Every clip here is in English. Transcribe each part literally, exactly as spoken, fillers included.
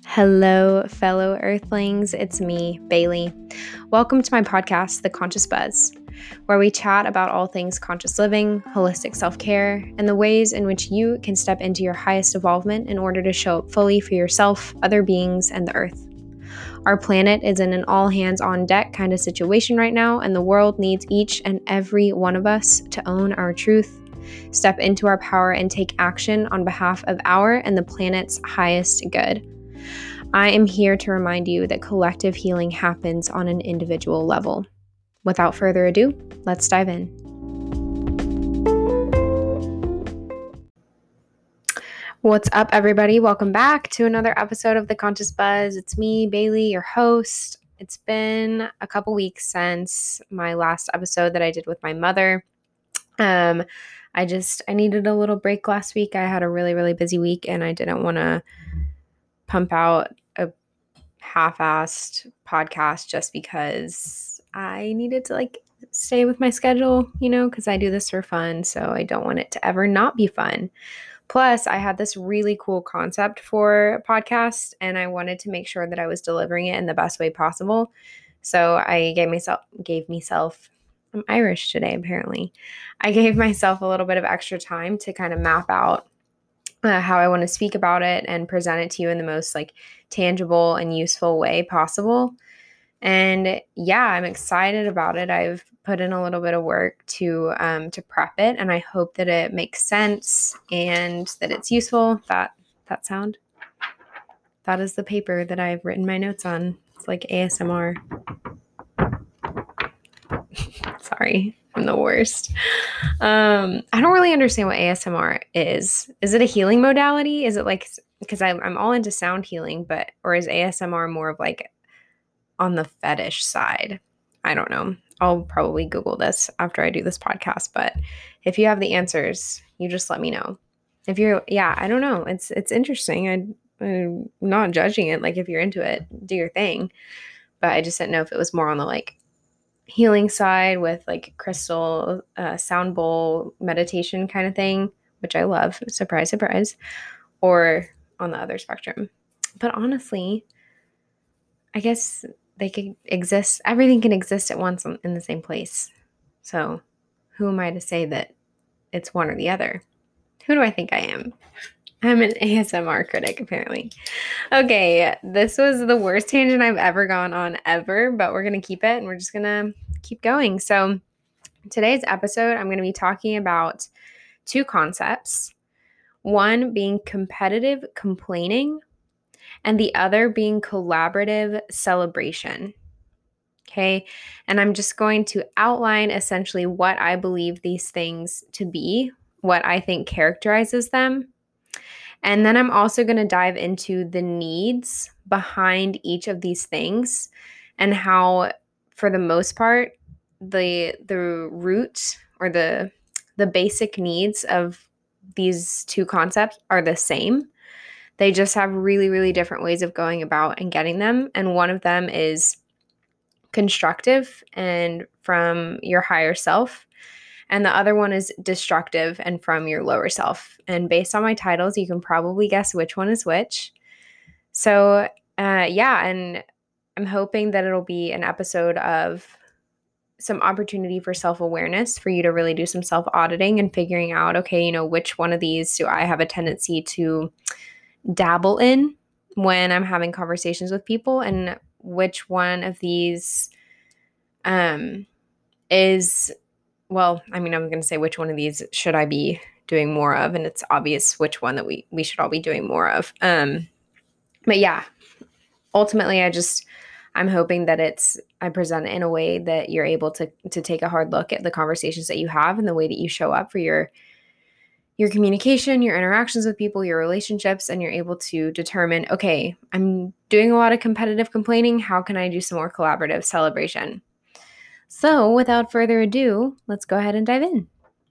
Hello, fellow Earthlings. It's me, Bailey. Welcome to my podcast, The Conscious Buzz, where we chat about all things conscious living, holistic self-care, and the ways in which you can step into your highest evolvement in order to show up fully for yourself, other beings, and the earth. Our planet is in an all-hands-on-deck kind of situation right now, and the world needs each and every one of us to own our truth, step into our power, and take action on behalf of our and the planet's highest good. I am here to remind you that collective healing happens on an individual level. Without further ado, let's dive in. What's up, everybody? Welcome back to another episode of The Conscious Buzz. It's me, Bailey, your host. It's been a couple weeks since my last episode that I did with my mother. Um, I just, I needed a little break last week. I had a really, really busy week and I didn't want to pump out a half-assed podcast just because I needed to like stay with my schedule, you know, because I do this for fun. So I don't want it to ever not be fun. Plus, I had this really cool concept for a podcast and I wanted to make sure that I was delivering it in the best way possible. So I gave myself, gave myself, I'm Irish today, apparently. I gave myself a little bit of extra time to kind of map out Uh, how I want to speak about it and present it to you in the most like tangible and useful way possible. And yeah, I'm excited about it. I've put in a little bit of work to um, to prep it, and I hope that it makes sense and that it's useful. That that sound, that is the paper that I've written my notes on. It's like A S M R. Sorry, I'm the worst. Um, I don't really understand what A S M R is. Is it a healing modality? Is it like, because I'm, I'm all into sound healing, but, or is A S M R more of like on the fetish side? I don't know. I'll probably Google this after I do this podcast, but if you have the answers, you just let me know. If you're, yeah, I don't know. It's, it's interesting. I, I'm not judging it. Like if you're into it, do your thing. But I just didn't know if it was more on the like healing side with like crystal, uh, sound bowl meditation kind of thing, which I love. Surprise, surprise. Or on the other spectrum. But honestly, I guess they could exist. Everything can exist at once in the same place. So who am I to say that it's one or the other? Who do I think I am? I'm an A S M R critic, apparently. Okay, this was the worst tangent I've ever gone on ever, but we're going to keep it and we're just going to keep going. So today's episode, I'm going to be talking about two concepts. One being competitive complaining and the other being collaborative celebration. Okay, and I'm just going to outline essentially what I believe these things to be, what I think characterizes them. And then I'm also going to dive into the needs behind each of these things and how, for the most part, the the root or the the basic needs of these two concepts are the same. They just have really, really different ways of going about and getting them. And one of them is constructive and from your higher self. And the other one is destructive and from your lower self. And based on my titles, you can probably guess which one is which. So uh, yeah, and I'm hoping that it'll be an episode of some opportunity for self-awareness, for you to really do some self-auditing and figuring out, okay, you know, which one of these do I have a tendency to dabble in when I'm having conversations with people, and which one of these um, is... Well, I mean, I'm going to say which one of these should I be doing more of, and it's obvious which one that we, we should all be doing more of. Um, but yeah, ultimately, I just, I'm hoping that it's, I present it in a way that you're able to to take a hard look at the conversations that you have and the way that you show up for your your communication, your interactions with people, your relationships, and you're able to determine, okay, I'm doing a lot of competitive complaining. How can I do some more collaborative celebration? So without further ado, let's go ahead and dive in.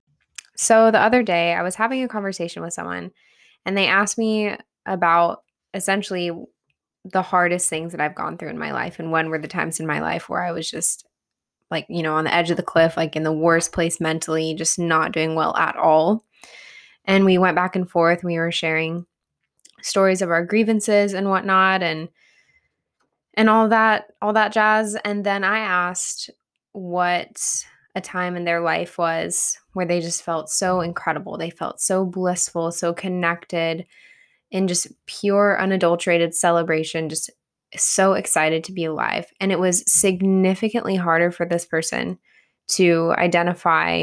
So the other day, I was having a conversation with someone, and they asked me about essentially the hardest things that I've gone through in my life, and when were the times in my life where I was just like, you know, on the edge of the cliff, like in the worst place mentally, just not doing well at all. And we went back and forth, and we were sharing stories of our grievances and whatnot, and and all that all that jazz. And then I asked what a time in their life was where they just felt so incredible. They felt so blissful, so connected, in just pure unadulterated celebration, just so excited to be alive. And it was significantly harder for this person to identify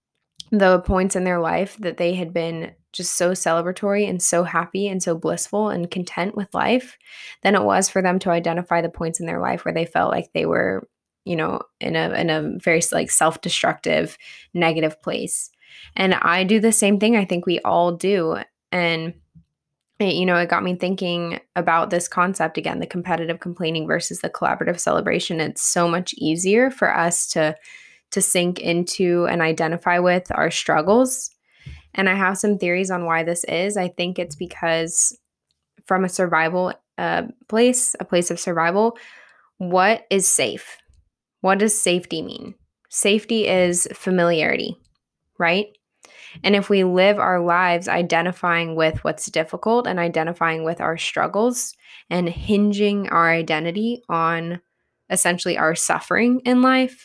the points in their life that they had been just so celebratory and so happy and so blissful and content with life than it was for them to identify the points in their life where they felt like they were, you know, in a in a very like self-destructive, negative place. And I do the same thing. I think we all do. And it, you know, it got me thinking about this concept again, the competitive complaining versus the collaborative celebration. It's so much easier for us to to sink into and identify with our struggles. And I have some theories on why this is. I think it's because from a survival uh, place, a place of survival, what is safe? What does safety mean? Safety is familiarity, right? And if we live our lives identifying with what's difficult and identifying with our struggles and hinging our identity on essentially our suffering in life,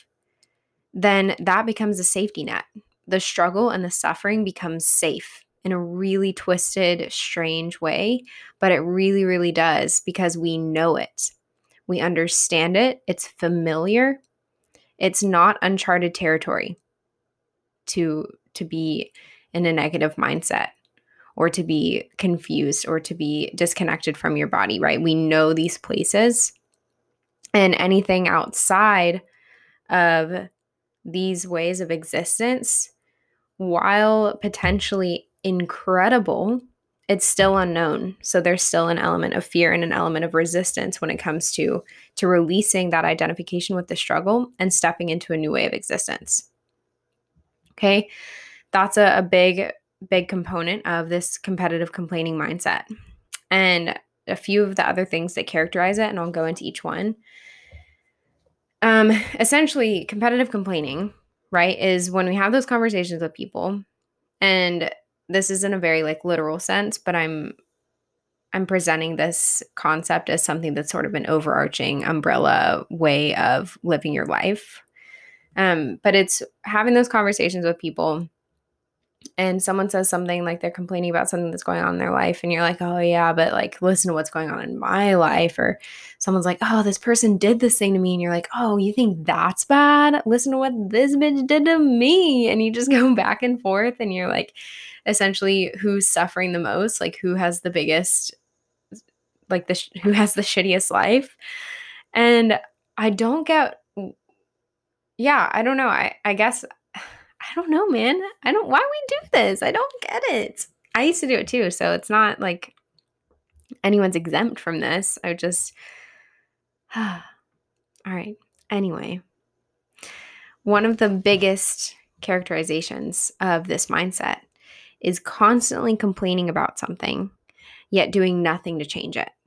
then that becomes a safety net. The struggle and the suffering becomes safe in a really twisted, strange way, but it really, really does because we know it. We understand it. It's familiar. It's not uncharted territory to, to be in a negative mindset or to be confused or to be disconnected from your body, right? We know these places, and anything outside of these ways of existence, while potentially incredible, it's still unknown. So there's still an element of fear and an element of resistance when it comes to to releasing that identification with the struggle and stepping into a new way of existence. Okay, that's a, a big, big component of this competitive complaining mindset. And a few of the other things that characterize it, and I'll go into each one. Um, essentially, competitive complaining, right, is when we have those conversations with people, and this is in a very like literal sense, but I'm I'm presenting this concept as something that's sort of an overarching umbrella way of living your life. Um, but it's having those conversations with people, and someone says something like they're complaining about something that's going on in their life, and you're like, oh yeah, but like listen to what's going on in my life. Or someone's like, oh, this person did this thing to me, and you're like, oh, you think that's bad? Listen to what this bitch did to me. And you just go back and forth, and you're like, essentially, who's suffering the most? Like, who has the biggest, like the sh- who has the shittiest life? And I don't get, yeah, I don't know. I I guess I don't know, man. I don't, why we do this? I don't get it. I used to do it too. So it's not like anyone's exempt from this. I just, all right. Anyway, one of the biggest characterizations of this mindset is constantly complaining about something, yet doing nothing to change it.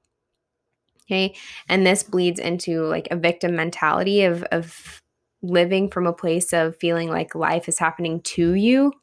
Okay. And this bleeds into like a victim mentality of, of living from a place of feeling like life is happening to you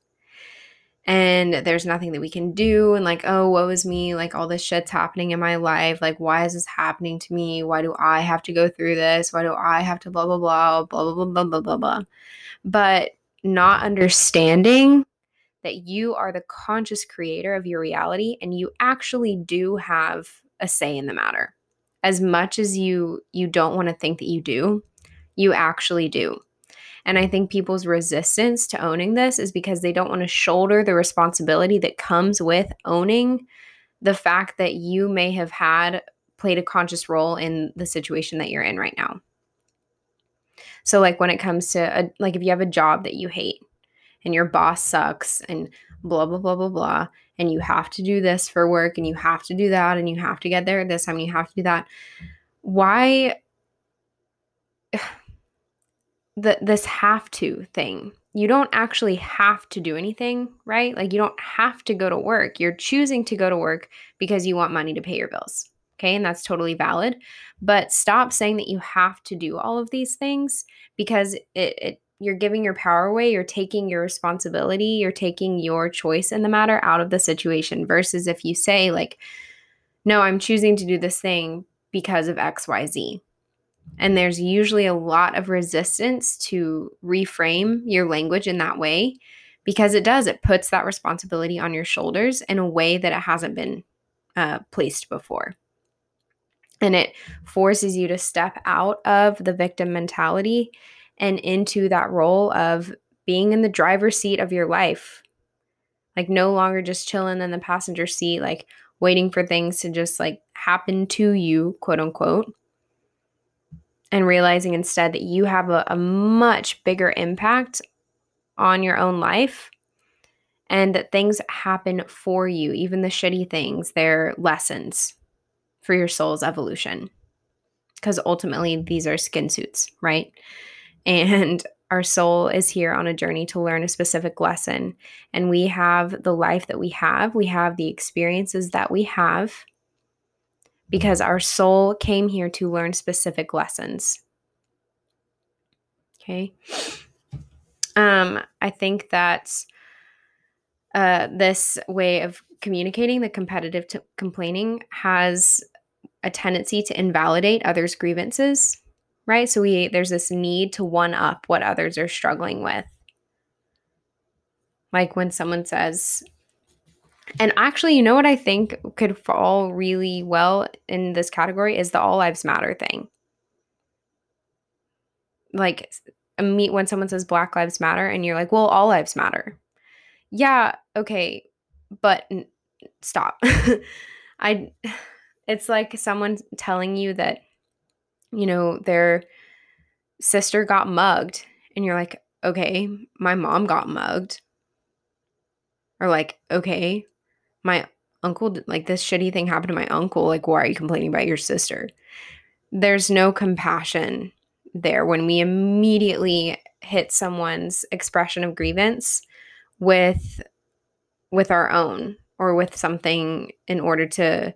and there's nothing that we can do, and like, oh, woe is me, like all this shit's happening in my life, like why is this happening to me, why do I have to go through this, why do I have to blah blah blah blah blah blah blah blah blah, but not understanding that you are the conscious creator of your reality and you actually do have a say in the matter. As much as you you don't want to think that you do, you actually do. And I think people's resistance to owning this is because they don't want to shoulder the responsibility that comes with owning the fact that you may have had played a conscious role in the situation that you're in right now. So like when it comes to a, like if you have a job that you hate and your boss sucks and blah blah blah blah blah, and you have to do this for work and you have to do that and you have to get there at this time and you have to do that, why the this have to thing? You don't actually have to do anything, right? Like you don't have to go to work. You're choosing to go to work because you want money to pay your bills. Okay, and that's totally valid. But stop saying that you have to do all of these things, because it, it you're giving your power away, you're taking your responsibility, you're taking your choice in the matter out of the situation, versus if you say like, no, I'm choosing to do this thing because of X Y Z. And there's usually a lot of resistance to reframe your language in that way, because it does, it puts that responsibility on your shoulders in a way that it hasn't been uh, placed before. And it forces you to step out of the victim mentality and into that role of being in the driver's seat of your life. Like no longer just chilling in the passenger seat, like waiting for things to just like happen to you, quote unquote. And realizing instead that you have a, a much bigger impact on your own life, and that things happen for you. Even the shitty things, they're lessons for your soul's evolution. Because ultimately, these are skin suits, right? And our soul is here on a journey to learn a specific lesson. And we have the life that we have. We have the experiences that we have because our soul came here to learn specific lessons. Okay. Um, I think that uh, this way of communicating, the competitive t- complaining, has a tendency to invalidate others' grievances, right? So we there's this need to one up what others are struggling with. Like when someone says, and actually, you know what I think could fall really well in this category is the all lives matter thing. Like meet when someone says Black Lives Matter and you're like, well, all lives matter. Yeah, okay, but n- stop. I it's like someone telling you that, you know, their sister got mugged and you're like, okay, my mom got mugged. Or like, okay, my uncle, like this shitty thing happened to my uncle. Like, why are you complaining about your sister? There's no compassion there when we immediately hit someone's expression of grievance with with our own, or with something in order to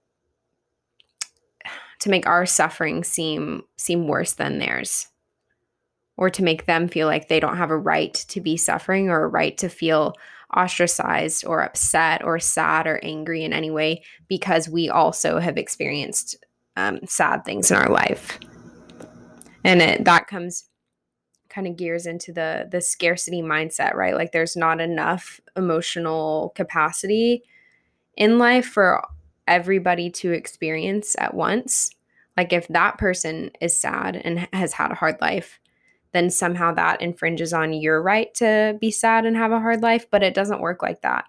to make our suffering seem seem worse than theirs, or to make them feel like they don't have a right to be suffering or a right to feel ostracized or upset or sad or angry in any way, because we also have experienced um, sad things in our life. And it, that comes kind of gears into the the scarcity mindset, right? Like there's not enough emotional capacity in life for everybody to experience at once. Like if that person is sad and has had a hard life, then somehow that infringes on your right to be sad and have a hard life, but it doesn't work like that.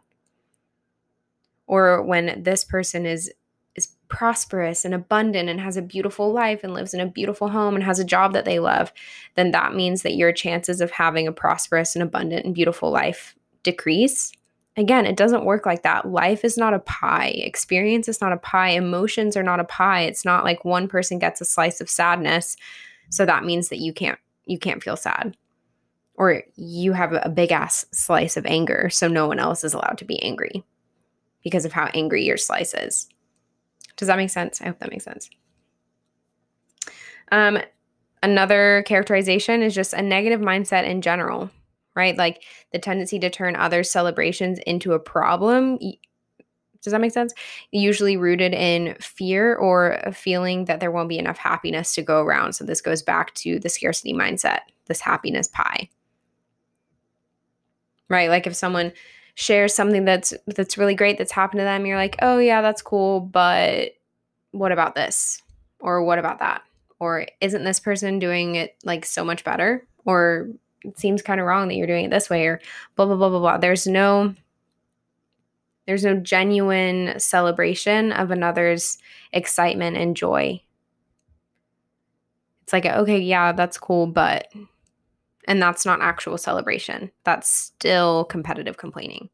Or when this person is is prosperous and abundant and has a beautiful life and lives in a beautiful home and has a job that they love, then that means that your chances of having a prosperous and abundant and beautiful life decrease. Again, it doesn't work like that. Life is not a pie. Experience is not a pie. Emotions are not a pie. It's not like one person gets a slice of sadness, so that means that you can't you can't feel sad. Or you have a big ass slice of anger, so no one else is allowed to be angry because of how angry your slice is. Does that make sense? I hope that makes sense. Um, another characterization is just a negative mindset in general, right? Like the tendency to turn others' celebrations into a problem. Does that make sense? Usually rooted in fear or a feeling that there won't be enough happiness to go around. So this goes back to the scarcity mindset, this happiness pie, right? Like if someone shares something that's that's really great that's happened to them, you're like, oh yeah, that's cool, but what about this? Or what about that? Or isn't this person doing it like so much better? Or it seems kind of wrong that you're doing it this way, or blah, blah, blah, blah, blah. There's no, there's no genuine celebration of another's excitement and joy. It's like, okay, yeah, that's cool, but, and that's not actual celebration. That's still competitive complaining.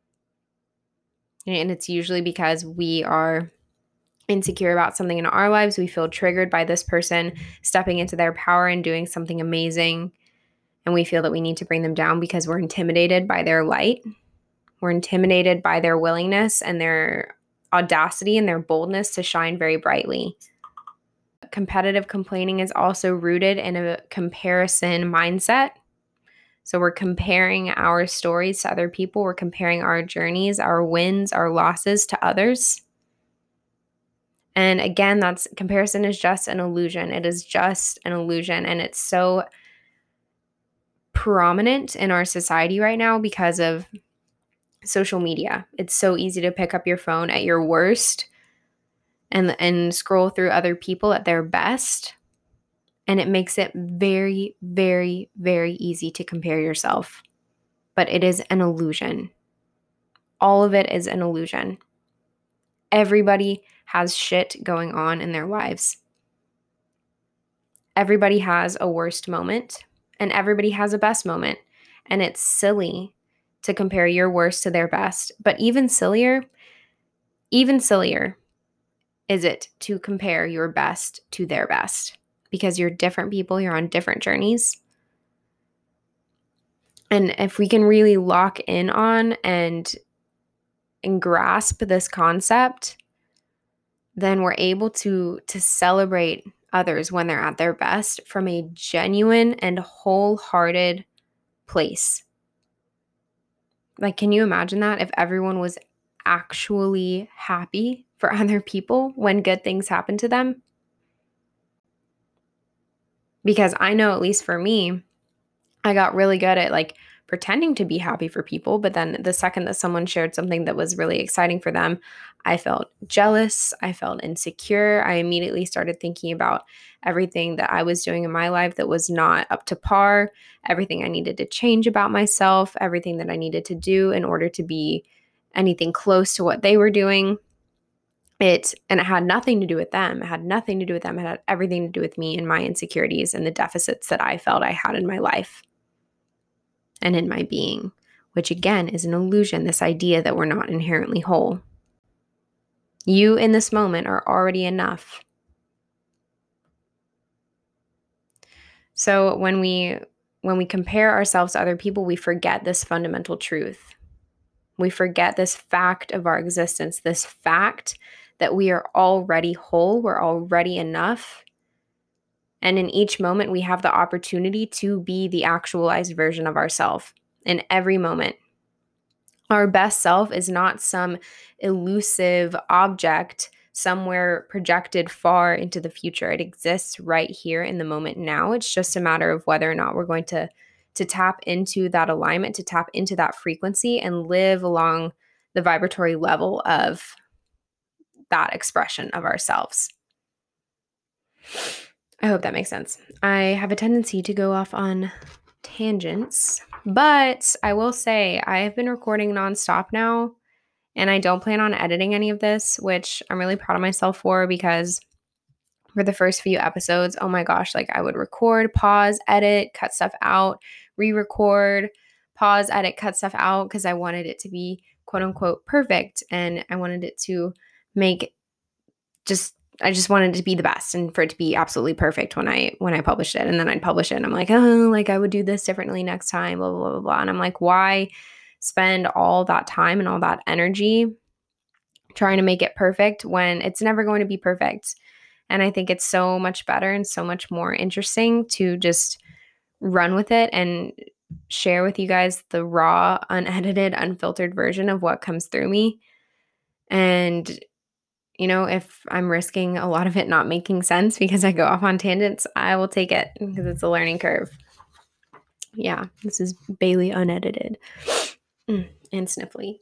And it's usually because we are insecure about something in our lives. We feel triggered by this person stepping into their power and doing something amazing. And we feel that we need to bring them down because we're intimidated by their light. We're intimidated by their willingness and their audacity and their boldness to shine very brightly. Competitive complaining is also rooted in a comparison mindset. So we're comparing our stories to other people. We're comparing our journeys, our wins, our losses to others. And again, that's comparison is just an illusion. It is just an illusion. And it's so prominent in our society right now because of social media. It's so easy to pick up your phone at your worst and and scroll through other people at their best. And it makes it very, very, very easy to compare yourself. But it is an illusion. All of it is an illusion. Everybody has shit going on in their lives. Everybody has a worst moment, and everybody has a best moment. And it's silly to compare your worst to their best. But even sillier, even sillier is it to compare your best to their best, because you're different people, you're on different journeys. And if we can really lock in on and, and grasp this concept, then we're able to, to celebrate others when they're at their best from a genuine and wholehearted place. Like, can you imagine that if everyone was actually happy for other people when good things happen to them? Because I know, at least for me, I got really good at like pretending to be happy for people. But then the second that someone shared something that was really exciting for them, I felt jealous. I felt insecure. I immediately started thinking about everything that I was doing in my life that was not up to par, everything I needed to change about myself, everything that I needed to do in order to be anything close to what they were doing. It and it had nothing to do with them. It had nothing to do with them. It had everything to do with me and my insecurities and the deficits that I felt I had in my life and in my being, which again is an illusion, this idea that we're not inherently whole. You in this moment are already enough. So when we when we compare ourselves to other people, we forget this fundamental truth. We forget this fact of our existence, this fact that we are already whole, we're already enough. And in each moment, we have the opportunity to be the actualized version of ourselves in every moment. Our best self is not some elusive object somewhere projected far into the future. It exists right here in the moment now. It's just a matter of whether or not we're going to, to tap into that alignment, to tap into that frequency and live along the vibratory level of that expression of ourselves. I hope that makes sense. I have a tendency to go off on tangents, but I will say I have been recording nonstop now, and I don't plan on editing any of this, which I'm really proud of myself for, because for the first few episodes, oh my gosh, like I would record, pause, edit, cut stuff out, re-record, pause, edit, cut stuff out, because I wanted it to be quote unquote perfect, and I wanted it to make just I just wanted it to be the best and for it to be absolutely perfect when I when I published it. And then I'd publish it and I'm like, oh, like I would do this differently next time, blah, blah, blah, blah, blah. And I'm like, why spend all that time and all that energy trying to make it perfect when it's never going to be perfect? And I think it's so much better and so much more interesting to just run with it and share with you guys the raw, unedited, unfiltered version of what comes through me. And you know, if I'm risking a lot of it not making sense because I go off on tangents, I will take it because it's a learning curve. Yeah, this is Bailey unedited mm, and sniffly.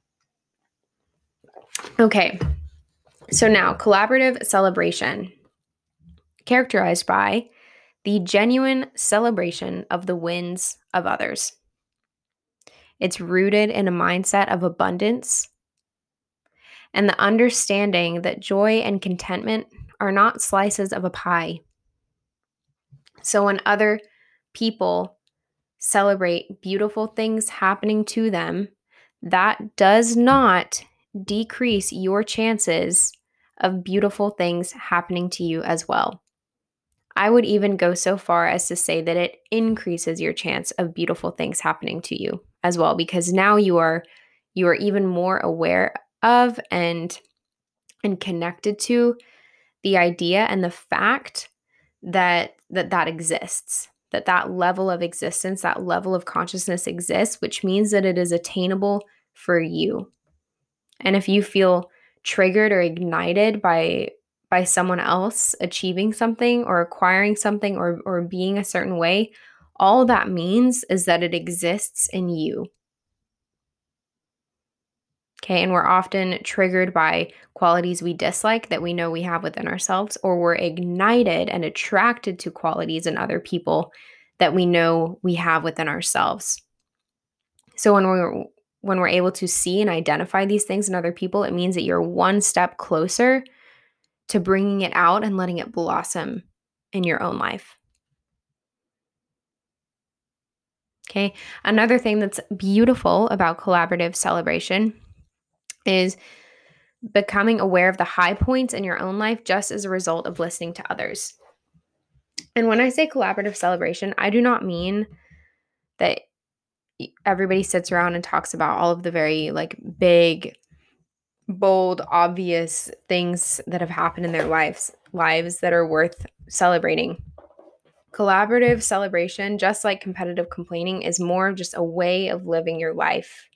Okay, so now collaborative celebration, characterized by the genuine celebration of the wins of others. It's rooted in a mindset of abundance and the understanding that joy and contentment are not slices of a pie. So when other people celebrate beautiful things happening to them, that does not decrease your chances of beautiful things happening to you as well. I would even go so far as to say that it increases your chance of beautiful things happening to you as well, because now you are you are even more aware of and and connected to the idea and the fact that that that exists, that that level of existence, that level of consciousness exists, which means that it is attainable for you. And if you feel triggered or ignited by by someone else achieving something or acquiring something or or being a certain way, all that means is that it exists in you. Okay, and we're often triggered by qualities we dislike that we know we have within ourselves, or we're ignited and attracted to qualities in other people that we know we have within ourselves. So when we're when we're able to see and identify these things in other people, it means that you're one step closer to bringing it out and letting it blossom in your own life. Okay, another thing that's beautiful about collaborative celebration is becoming aware of the high points in your own life just as a result of listening to others. And when I say collaborative celebration, I do not mean that everybody sits around and talks about all of the very like big, bold, obvious things that have happened in their lives, lives that are worth celebrating. Collaborative celebration, just like competitive complaining, is more of just a way of living your life.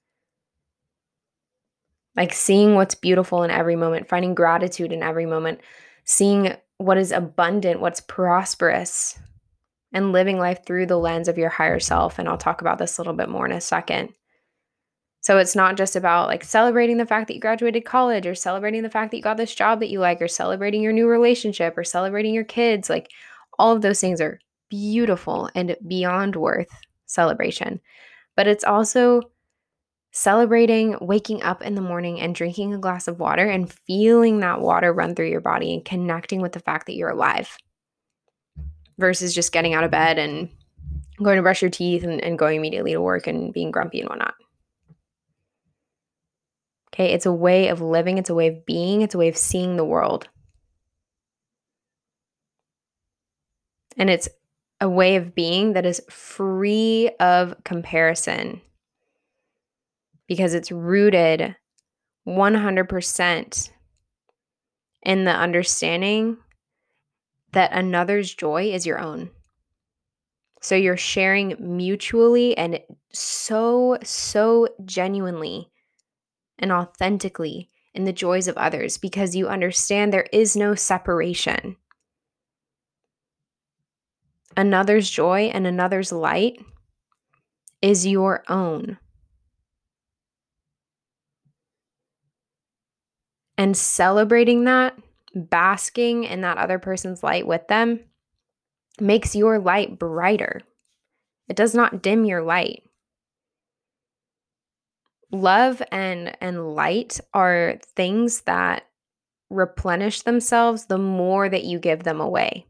Like seeing what's beautiful in every moment, finding gratitude in every moment, seeing what is abundant, what's prosperous, and living life through the lens of your higher self. And I'll talk about this a little bit more in a second. So it's not just about like celebrating the fact that you graduated college or celebrating the fact that you got this job that you like or celebrating your new relationship or celebrating your kids. Like all of those things are beautiful and beyond worth celebration. But it's also celebrating waking up in the morning and drinking a glass of water and feeling that water run through your body and connecting with the fact that you're alive versus just getting out of bed and going to brush your teeth and, and going immediately to work and being grumpy and whatnot. Okay, it's a way of living, it's a way of being, it's a way of seeing the world. And it's a way of being that is free of comparison because it's rooted one hundred percent in the understanding that another's joy is your own. So you're sharing mutually and so, so genuinely and authentically in the joys of others because you understand there is no separation. Another's joy and another's light is your own. And celebrating that, basking in that other person's light with them, makes your light brighter. It does not dim your light. Love and, and light are things that replenish themselves the more that you give them away.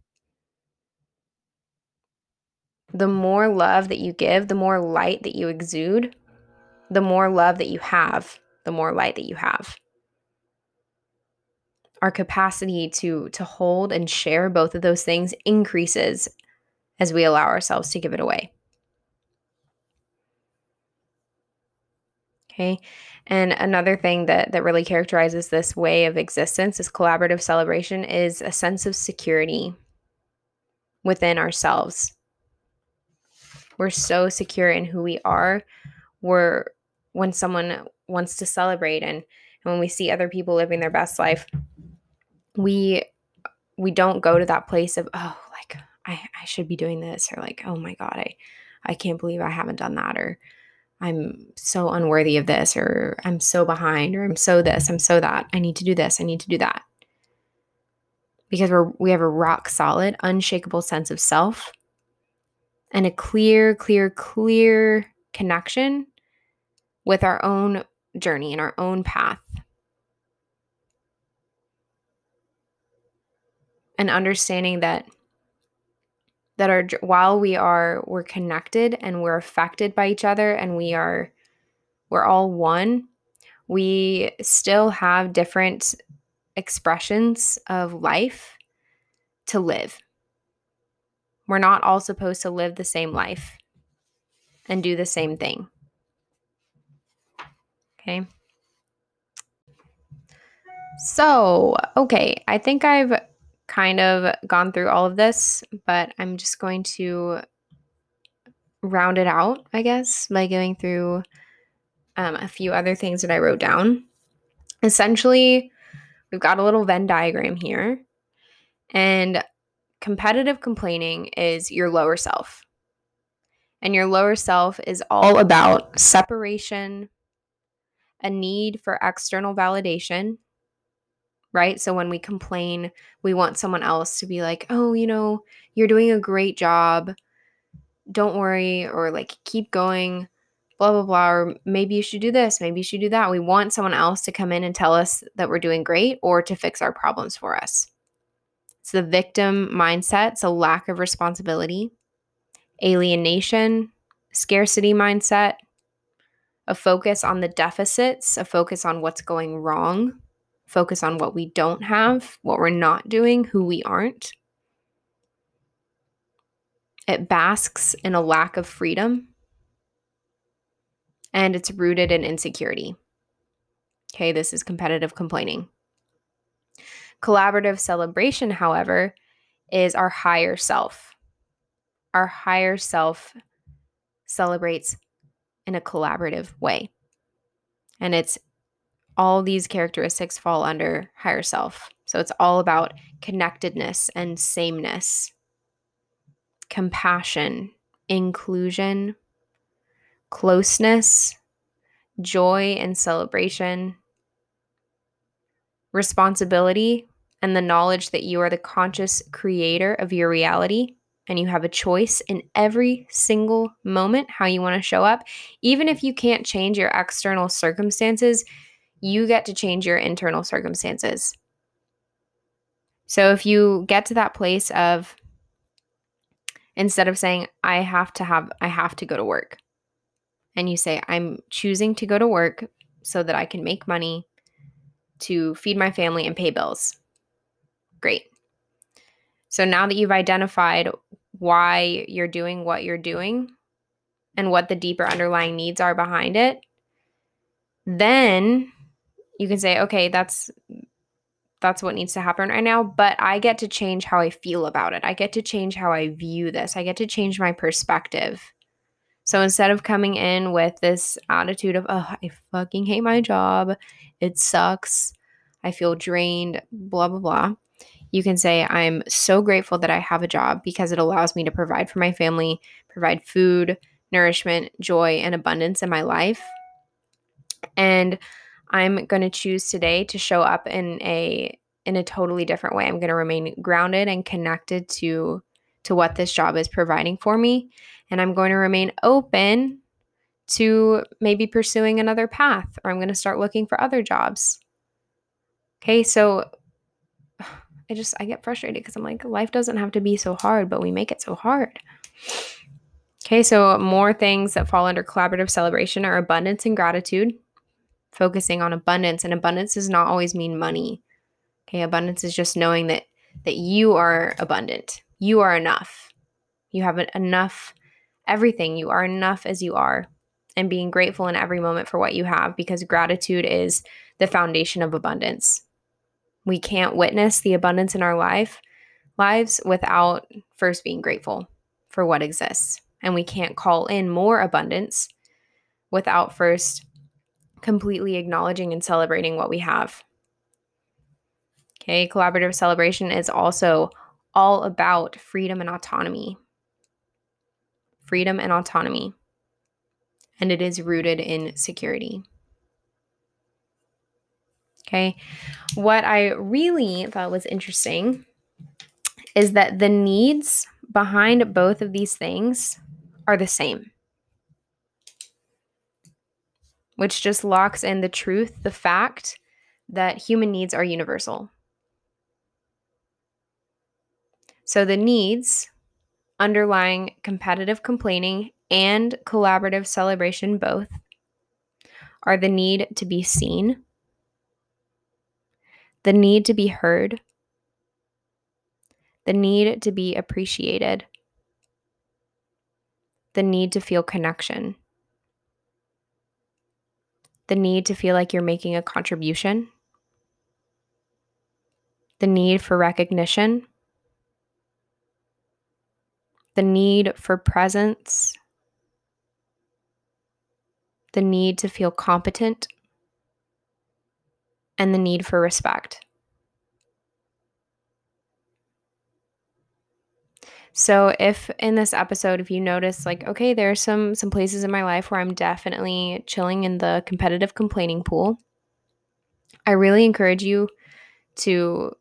The more love that you give, the more light that you exude, the more love that you have, the more light that you have. Our capacity to, to hold and share both of those things increases as we allow ourselves to give it away. Okay. And another thing that, that really characterizes this way of existence, this collaborative celebration, is a sense of security within ourselves. We're so secure in who we are. We're when someone wants to celebrate and, and when we see other people living their best life, we we don't go to that place of, oh, like I, I should be doing this, or like, oh my God, I, I can't believe I haven't done that, or I'm so unworthy of this, or I'm so behind, or I'm so this, I'm so that. I need to do this, I need to do that. Because we're we have a rock solid, unshakable sense of self and a clear, clear, clear connection with our own journey and our own path. And understanding that that our while we are we're connected and we're affected by each other and we are we're all one, we still have different expressions of life to live. We're not all supposed to live the same life and do the same thing. Okay. So, okay, I think I've kind of gone through all of this, but I'm just going to round it out, I guess, by going through um, a few other things that I wrote down. Essentially, we've got a little Venn diagram here, and competitive complaining is your lower self. And your lower self is all about separation, a need for external validation, right? So when we complain, we want someone else to be like, oh, you know, you're doing a great job. Don't worry, or like, keep going, blah, blah, blah. Or maybe you should do this. Maybe you should do that. We want someone else to come in and tell us that we're doing great or to fix our problems for us. It's the victim mindset. It's a lack of responsibility, alienation, scarcity mindset, a focus on the deficits, a focus on what's going wrong, focus on what we don't have, what we're not doing, who we aren't. It basks in a lack of freedom, and it's rooted in insecurity. Okay, this is competitive complaining. Collaborative celebration, however, is our higher self. Our higher self celebrates in a collaborative way. And it's all these characteristics fall under higher self. So it's all about connectedness and sameness, compassion, inclusion, closeness, joy and celebration, responsibility, and the knowledge that you are the conscious creator of your reality and you have a choice in every single moment how you want to show up. Even if you can't change your external circumstances, you get to change your internal circumstances. So if you get to that place of, instead of saying, I have to have, I have to go to work, and you say, I'm choosing to go to work so that I can make money to feed my family and pay bills. Great. So now that you've identified why you're doing what you're doing and what the deeper underlying needs are behind it, then you can say, okay, that's that's what needs to happen right now, but I get to change how I feel about it. I get to change how I view this. I get to change my perspective. So instead of coming in with this attitude of, oh, I fucking hate my job, it sucks, I feel drained, blah, blah, blah, you can say, I'm so grateful that I have a job because it allows me to provide for my family, provide food, nourishment, joy, and abundance in my life. And I'm going to choose today to show up in a in a totally different way. I'm going to remain grounded and connected to to what this job is providing for me. And I'm going to remain open to maybe pursuing another path, or I'm going to start looking for other jobs. Okay, so I just, I get frustrated because I'm like, life doesn't have to be so hard, but we make it so hard. Okay, so more things that fall under collaborative celebration are abundance and gratitude, focusing on abundance. And abundance does not always mean money. Okay, abundance is just knowing that that you are abundant. You are enough. You have enough, everything. You are enough as you are, and being grateful in every moment for what you have, because gratitude is the foundation of abundance. We can't witness the abundance in our life lives without first being grateful for what exists. And we can't call in more abundance without first completely acknowledging and celebrating what we have. Okay, collaborative celebration is also all about freedom and autonomy. Freedom and autonomy. And it is rooted in security. Okay, what I really thought was interesting is that the needs behind both of these things are the same, which just locks in the truth, the fact that human needs are universal. So the needs underlying competitive complaining and collaborative celebration both are the need to be seen, the need to be heard, the need to be appreciated, the need to feel connection, the need to feel like you're making a contribution, the need for recognition, the need for presence, the need to feel competent, and the need for respect. So if in this episode, if you notice like, okay, there are some some places in my life where I'm definitely chilling in the competitive complaining pool, I really encourage you to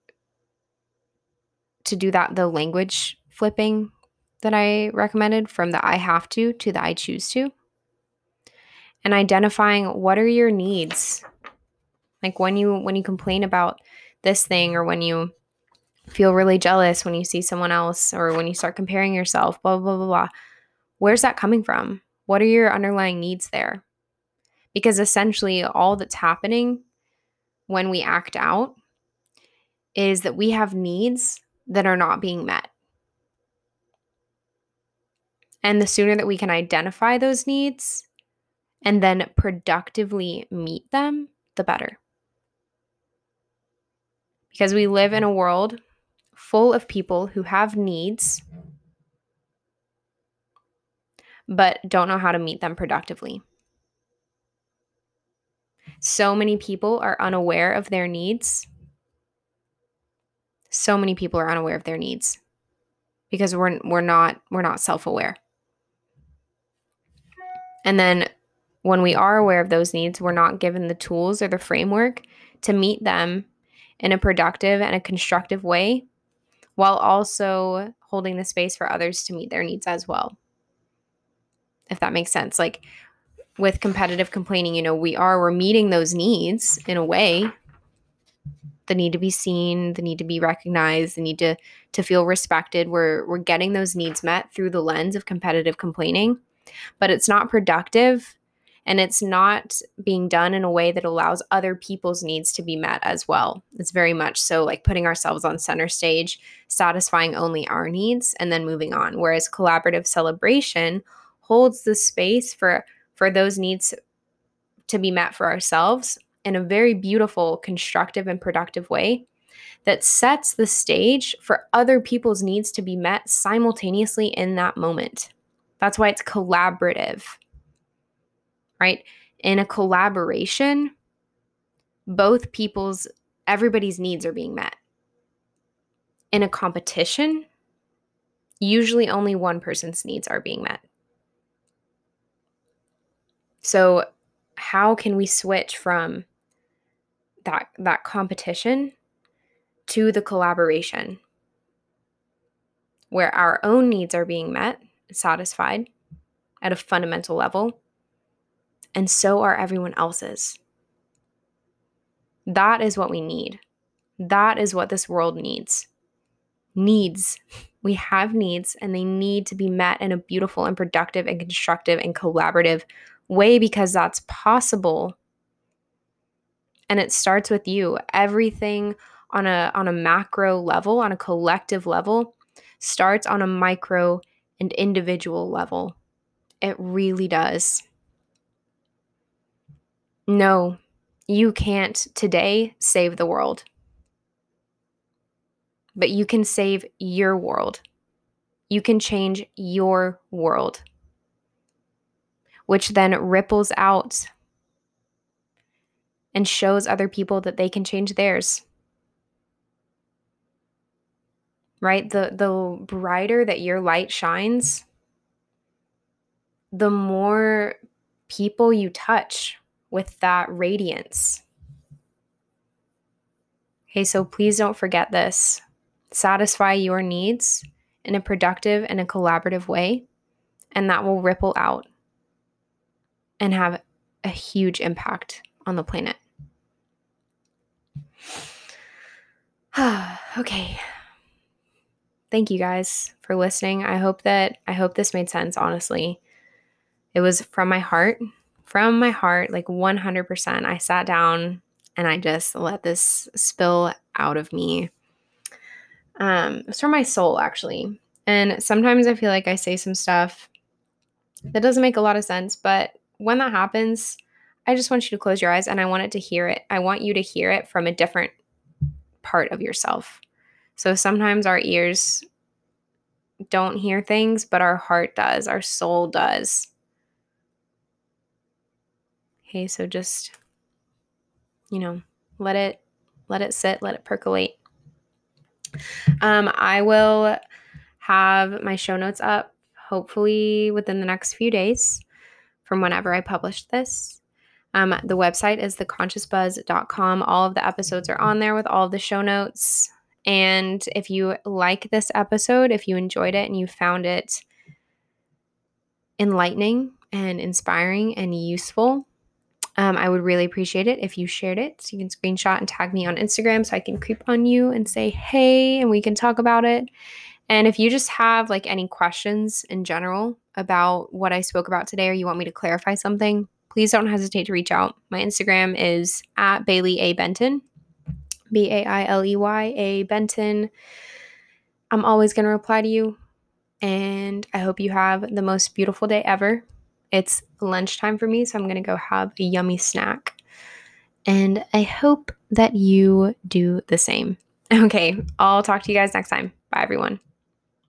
to do that, the language flipping that I recommended, from the I have to to the I choose to, and identifying what are your needs. Like when you when you complain about this thing, or when you feel really jealous when you see someone else, or when you start comparing yourself, blah, blah, blah, blah. Where's that coming from? What are your underlying needs there? Because essentially all that's happening when we act out is that we have needs that are not being met. And the sooner that we can identify those needs and then productively meet them, the better. Because we live in a world full of people who have needs but don't know how to meet them productively. So many people are unaware of their needs. So many people are unaware of their needs because we're we're not we're not self-aware. And then when we are aware of those needs, we're not given the tools or the framework to meet them in a productive and a constructive way, while also holding the space for others to meet their needs as well. If that makes sense. Like with competitive complaining, you know, we are we're meeting those needs in a way. The need to be seen, the need to be recognized, the need to to feel respected. We're we're getting those needs met through the lens of competitive complaining, but it's not productive, and it's not being done in a way that allows other people's needs to be met as well. It's very much so like putting ourselves on center stage, satisfying only our needs, and then moving on. Whereas collaborative celebration holds the space for for those needs to be met for ourselves in a very beautiful, constructive, and productive way that sets the stage for other people's needs to be met simultaneously in that moment. That's why it's collaborative, right? In a collaboration, both people's, everybody's needs are being met. In a competition, usually only one person's needs are being met. So how can we switch from that that competition to the collaboration where our own needs are being met, satisfied at a fundamental level, and so are everyone else's? That is what we need. That is what this world needs. Needs. We have needs, and they need to be met in a beautiful and productive and constructive and collaborative way, because that's possible. And it starts with you. Everything on a on a macro level, on a collective level, starts on a micro and individual level. It really does. No, you can't today save the world, but you can save your world. You can change your world, which then ripples out and shows other people that they can change theirs. Right? The the brighter that your light shines, the more people you touch with that radiance. Okay, so please don't forget this. Satisfy your needs in a productive and a collaborative way, and that will ripple out and have a huge impact on the planet. Okay. Thank you guys for listening. I hope that I hope this made sense, honestly. It was from my heart, from my heart, like one hundred percent. I sat down and I just let this spill out of me. Um, it's from my soul, actually. And sometimes I feel like I say some stuff that doesn't make a lot of sense, but when that happens, I just want you to close your eyes and I want it to hear it. I want you to hear it from a different part of yourself. So sometimes our ears don't hear things, but our heart does, our soul does. Okay, so just, you know, let it let it sit, let it percolate. Um, I will have my show notes up hopefully within the next few days from whenever I publish this. Um, the website is the conscious buzz dot com. All of the episodes are on there with all of the show notes. And if you like this episode, if you enjoyed it and you found it enlightening and inspiring and useful, um, I would really appreciate it if you shared it. So you can screenshot and tag me on Instagram so I can creep on you and say, hey, and we can talk about it. And if you just have like any questions in general about what I spoke about today, or you want me to clarify something, please don't hesitate to reach out. My Instagram is at Bailey A. Benton, B A I L E Y A Benton. I'm always going to reply to you. And I hope you have the most beautiful day ever. It's lunchtime for me, so I'm going to go have a yummy snack. And I hope that you do the same. Okay, I'll talk to you guys next time. Bye, everyone.